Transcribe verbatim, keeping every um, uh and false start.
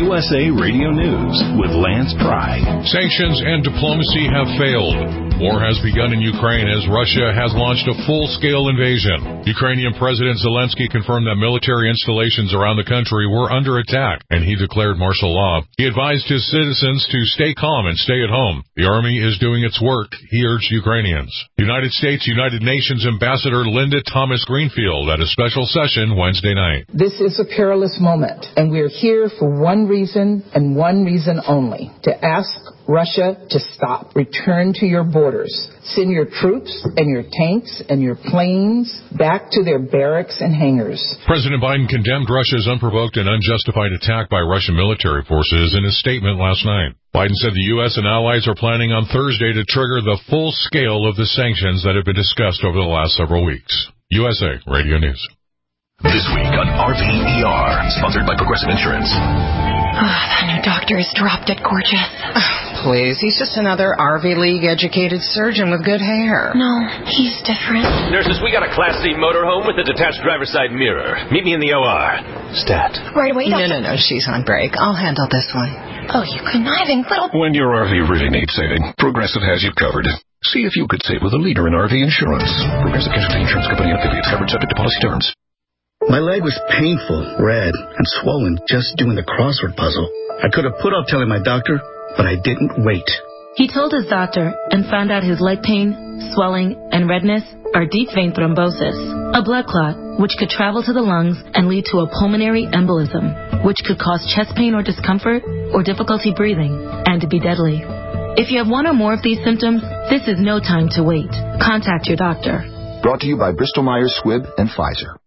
U S A Radio News with Lance Pry. Sanctions and diplomacy have failed. War has begun in Ukraine as Russia has launched a full-scale invasion. Ukrainian President Zelensky confirmed that military installations around the country were under attack, and he declared martial law. He advised his citizens to stay calm and stay at home. The army is doing its work, he urged Ukrainians. United States United Nations Ambassador Linda Thomas Greenfield at a special session Wednesday night. This is a perilous moment, and we're here for one reason and one reason only, to ask Russia to stop. Return to your borders. Send your troops and your tanks and your planes back to their barracks and hangars. President Biden condemned Russia's unprovoked and unjustified attack by Russian military forces in a statement last night. Biden said the U S and allies are planning on Thursday to trigger the full scale of the sanctions that have been discussed over the last several weeks. U S A Radio News. This week on R V E R, sponsored by Progressive Insurance. Oh, that new doctor is drop dead gorgeous. Oh, please, he's just another R V League-educated surgeon with good hair. No, he's different. Nurses, we got a Class C motorhome with a detached driver's side mirror. Meet me in the O R. Stat. Right away, doctor. No, no, no, she's on break. I'll handle this one. Oh, you conniving little... When your R V really needs saving, Progressive has you covered. See if you could save with a leader in R V insurance. Progressive Casualty Insurance Company affiliates, covered subject to policy terms. My leg was painful, red, and swollen just doing the crossword puzzle. I could have put off telling my doctor, but I didn't wait. He told his doctor and found out his leg pain, swelling, and redness are deep vein thrombosis, a blood clot which could travel to the lungs and lead to a pulmonary embolism, which could cause chest pain or discomfort or difficulty breathing and to be deadly. If you have one or more of these symptoms, this is no time to wait. Contact your doctor. Brought to you by Bristol Myers Squibb and Pfizer.